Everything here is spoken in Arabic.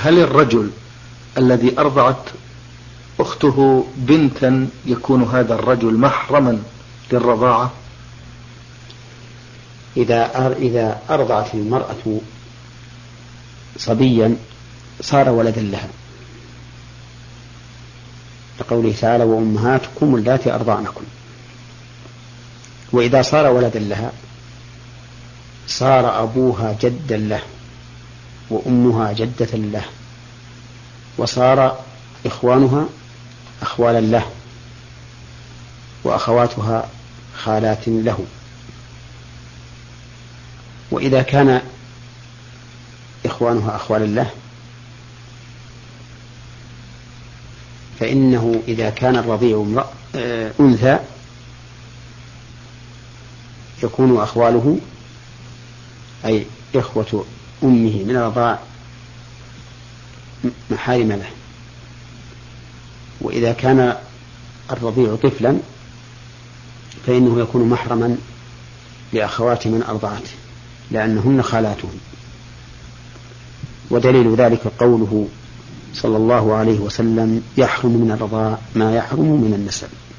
هل الرجل الذي أرضعت أخته بنتا يكون هذا الرجل محرما للرضاعة؟ إذا أرضعت المرأة صبيا صار ولدا لها، لقوله تعالى وأمهاتكم اللاتي أرضعنكم. وإذا صار ولدا لها صار أبوها جدا له وأمها جدة له، وصار إخوانها أخوالا له وأخواتها خالات له. وإذا كان إخوانها أخوالا له فإنه إذا كان الرضيع أنثى يكون أخواله أي إخوة أمه من الرضاع محارم له. وإذا كان الرضيع طفلا فإنه يكون محرما لأخوات من أرضعته لأنهن خالاته. ودليل ذلك قوله صلى الله عليه وسلم يحرم من الرضاع ما يحرم من النسب.